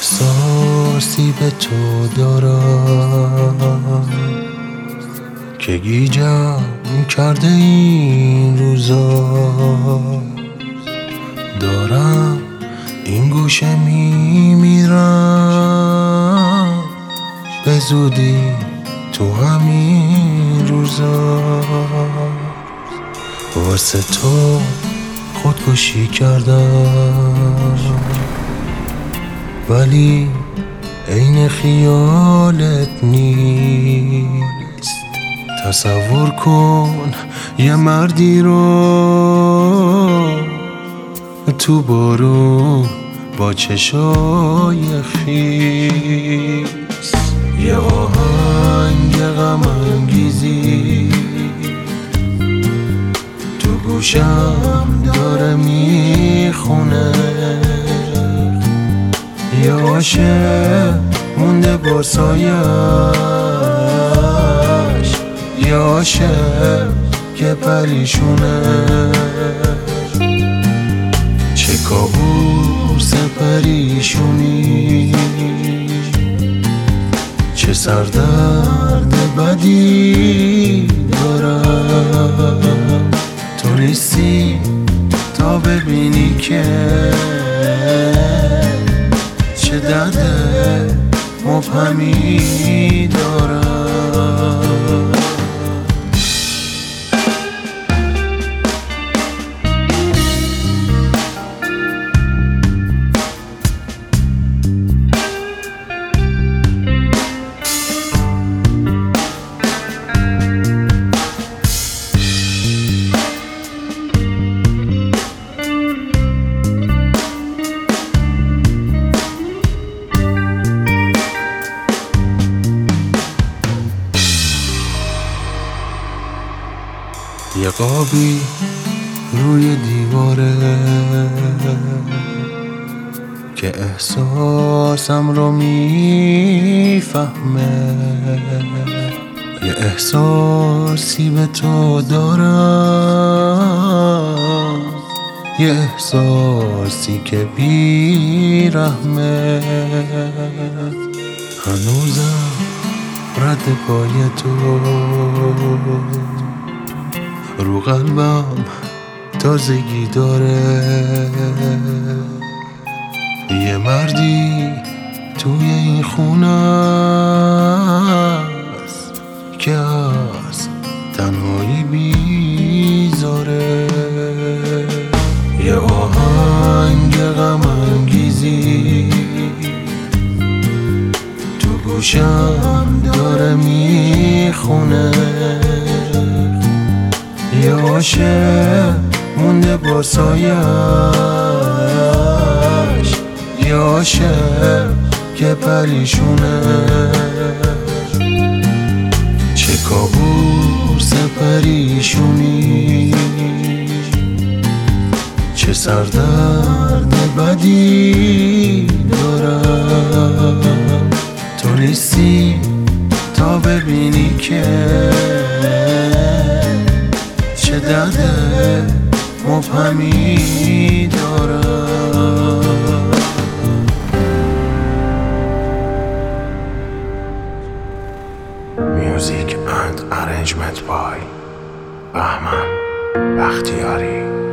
احساسی به تو دارم که گیجم کرده این روزا. دارم این گوشه میمیرم به زودی تو همین روزا. واسه تو خودکشی کردم ولی عین خیالت نیست. تصور کن یه مردی رو تو بارون با چشای خیس، یه آهنگ غم انگیزی تو گوشم داره میخونه. یه عاشق مونده با سایش، یه عاشق که پریشونه. چه کابوس پریشونی، چه سردرد بدی دارم. تو نیستی تا ببینی که چه درد مبهمی دارم. یه قابی روی دیواره که احساسم رو میفهمه. یه احساسی به تو دارم، یه احساسی که بیرحمه. هنوزم رد پای تو رو قلبم تازگی داره. یه مردی توی این خونه است که از تنهایی بیزاره. یه آهنگ غم انگیزی تو گوشم داره میخونه. یه عاشق مونده با سایش، یه عاشق که پریشونه. چه کابوس پریشونی، چه سردرد بدی دارم. تو نیستی تا ببینی که چه درد مبهمی دارم. Music and arrangement by بهمن بختیاری.